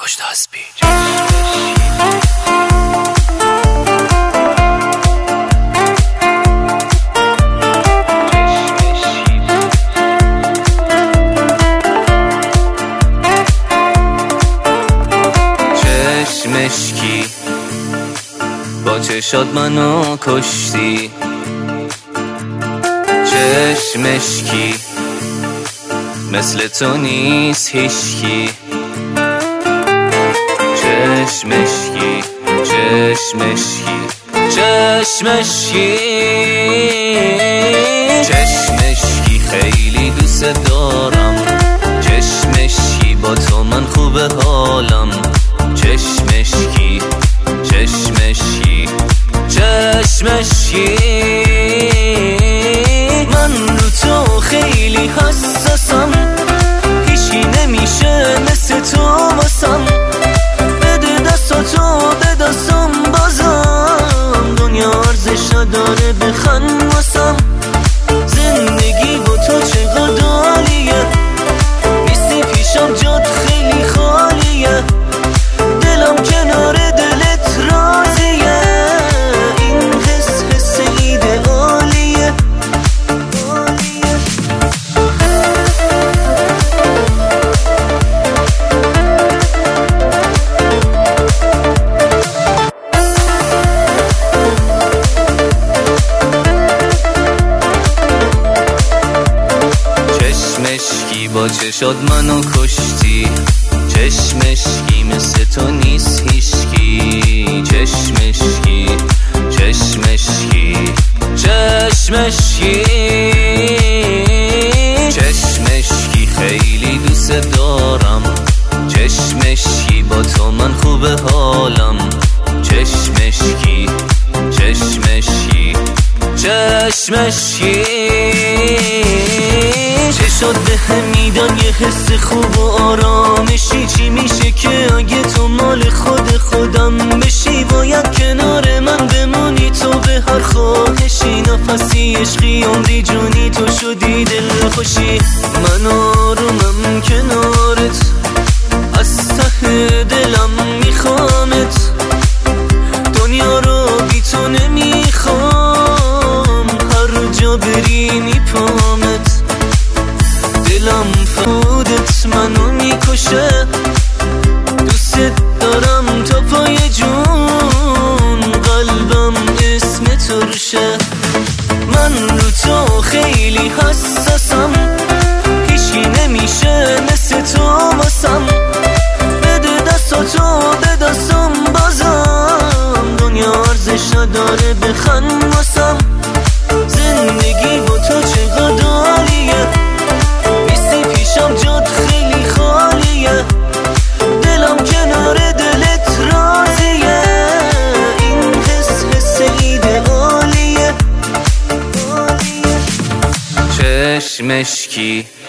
پشت هستی. مشکی با چشات منو کشتی، چشمشکی مثل تو نیست هیشکی، چشمشکی چشمشکی چشمشکی چشمشکی خیلی دوست دارم، چشمشکی با تو من خوبه حالم، چشمشکی چشمشکی چشمشکی من رو تو خیلی حساسم، هیچی نمیشه مثل تو واسم، بده دستاتو به دستم بازم، دنیا ارزش نداره بخند واسم، زندگی با تو چقدر عالیه، نیستی پیشم جات خیلی خالیه، دلم کنار دلت راضیه، این حس ایدئالیه. چشمشکی با چشات منو کشتی، چشمشکی مثل تو نیست هیشکی، چشمشکی چشمشکی چشمشکی چشمشکی خیلی دوست دارم، چشمشکی با تو من خوبه حالم، چشمشکی چشمشکی چشمشکی چشات به میدن یه حس خوب و آرامشی، چی میشه که اگه تو مال خودم بشی، باید کنار من بمونی تو به هر خواهشی، نفسی عشقی عمری جونی تو شدی دل خوشی، من آرومم کنارت از ته دلم میخوامت، دنیا رو بی تو نمیخوام، هر جا بری میپامت، دلم فودت منو میکشه، دوست دارم تا پای جون، قلبم اسم تو روشه، من رو تو خیلی حساسم، هیچی نمیشه مثل تو واسم، بده دستاتو به دستم بازم، دنیا ارزش نداره بخند واسم، زندگی با تو چقدر عالیه، پیشم جات خیلی خالیه، دلم کنار دلت راضیه، این حس ایدئالیه. چشمشکی